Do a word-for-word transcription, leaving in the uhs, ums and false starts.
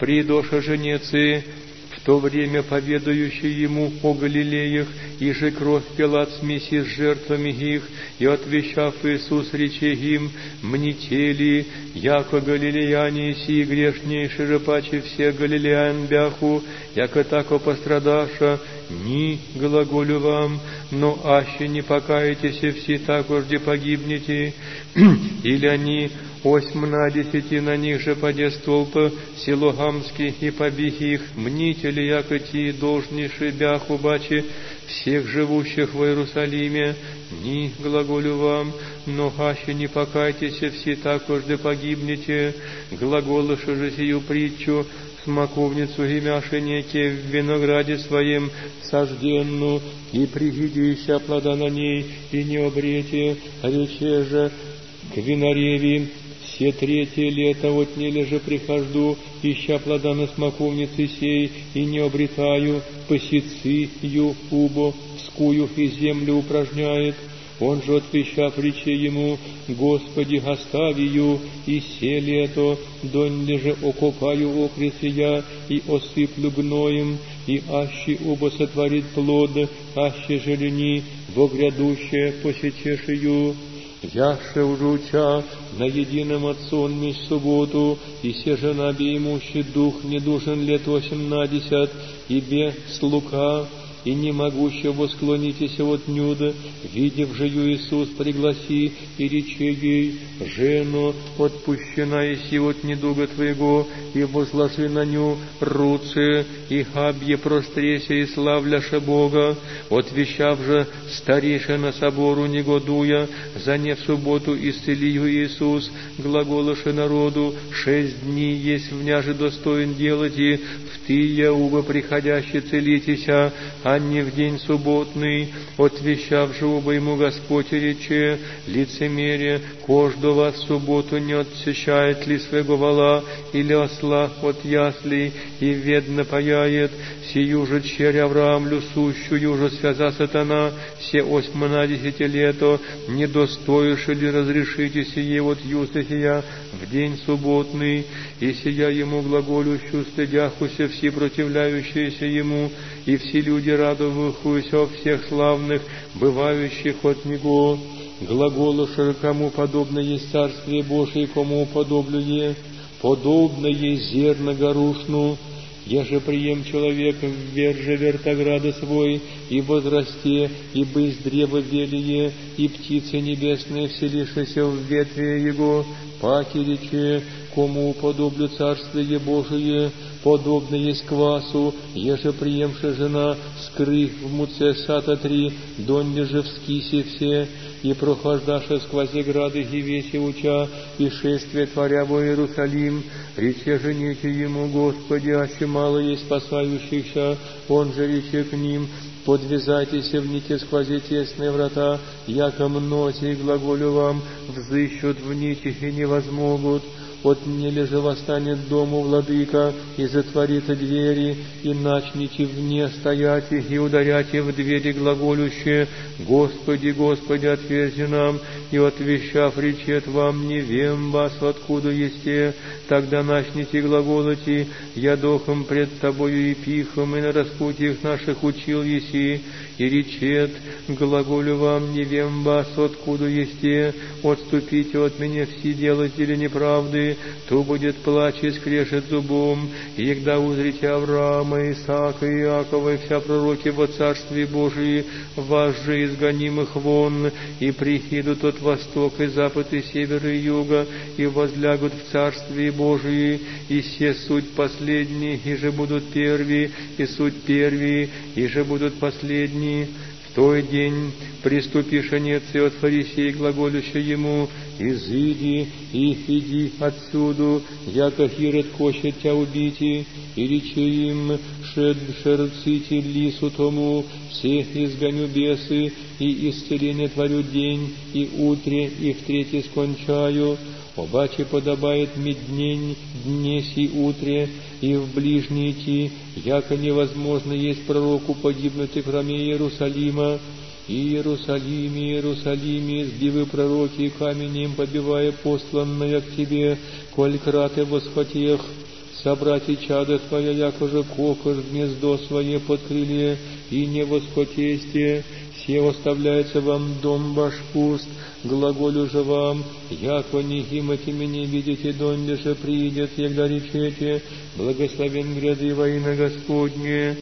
придоша женецы, в то время поведающий ему о Галилеях, и же кровь Пилат смеси с жертвами их, и отвещав Иисус рече им: мнители, яко галилеяне сии грешнейши же паче всех галилеян бяху, яко тако пострадаша, ни глаголю вам, но аще не покаетесь, все такожде погибнете, или они осьмнадесяти на них же паде столпа силогамских и побих их, мнители, яко ти должнейши бяху баче всех живущих в Иерусалиме, ни глаголю вам, но аще не покайтесь, все такожде погибнете, глаголыша же сию притчу, смоковницу имяши неке в винограде своем сожденну, и пригидища плода на ней, и не обрете, рече же к винореви: все третье лето отнели же прихожду, ища плода на смоковнице сей, и не обретаю, посицию убо, скую и землю упражняет. Он же, отвещав, рече ему: Господи, оставию, и се лето, донь же окопаю окресы я, и осыплю гноем, и аще убо сотворит плод, аще желени во грядущее посечешию. Яше ужуча на едином отцом меж субботу, и се жена беимущий дух не душен лет восемнадесят, и бе слука, и не могуще восклонитесь от нюда, видев же Иисус, пригласи, и рече ей: жено, отпущена еси от недуга твоего, и возложи на ню руце, и хабье простресе, и славляше Бога. Отвещав же старейшина собору негодуя, за не в субботу исцелию Иисус, глаголоше народу: шесть дней есть вняже достоин делать, и в тыя уба приходящий целитеся, а не в день субботный. Отвещав же оба ему Господь рече: лицемерие, кождо вас в субботу не отсещает ли своего вола или осла от яслей, и ведно паяет, сию же черь Авраамлю сущую же связа сатана, все осьмнадесяти лето, не достоишь ли разрешите сие от юста сия в день субботный, и сия ему глаголющую стыдяхуся все противляющиеся ему, и все люди радовахуся о всех славных, бывающих от него. Глаголуша, кому подобно есть Царствие Божие, кому уподоблюе, подобно есть зерна горушну. Еже прием человек вверже вертограда свой, и возрасте, и бысь древо велие, и птицы небесные вселившиеся в ветви его, паки рече, кому уподоблю Царствие Божие, подобно есть квасу, еже приемша жена, скрыв в муце сата три, донне же в скисе все, и прохождаша сквозь грады Гивеси уча, и шествие творя во Иерусалим, рече же нече ему: Господи, аще мало есть спасающихся, он же рече к ним: подвязайтесь в нити сквозь тесные врата, яко мнози, глаголю вам, взыщут в нитях и не возмогут. Отнели же восстанет дому владыка, и затворит двери, и начните вне стоять, и ударяйте в двери глаголющие: Господи, Господи, отверзи нам, и отвещав речет вам: не вем вас, откуда есте, тогда начните глаголоти: я дохом пред тобою и пихом, и на распутьях наших учил еси, и речет: глаголю вам, не вем вас, откуда есте, отступите от меня все делатели неправды, то будет плач и скрежет зубом, и когда узрите Авраама, Исаака и Иакова, и вся пророки во Царстве Божии, вас же изгонимых вон, и прихидут от восток и запад и север и юга, и возлягут в Царстве Божии, и се суть последние, и же будут первые, и суть первые, и же будут последние. В той день приступишь и от фарисей, глаголющий ему: изыди и иди отсюду, яко Хирод хочет тебя убить, и речи им: шед шерците лису тому, всех изгоню бесы, и исцеление творю день, и утре, и в третий скончаю. Обаче подобает ми днень, дне си утре, и в ближний идти, яко невозможно есть пророку погибнуть в храме Иерусалима. Иерусалиме, Иерусалиме, сбивы пророки каменем побивая посланное к тебе, коль краты восхотех собрать и чадо Твое, якоже кокош в гнездо свое под крыле, и не восхотесте, все оставляется вам дом ваш пуст, глаголю же вам, яко не гимати меня видите, донде же приидет, егда речете, благословен гряды во имя Господне.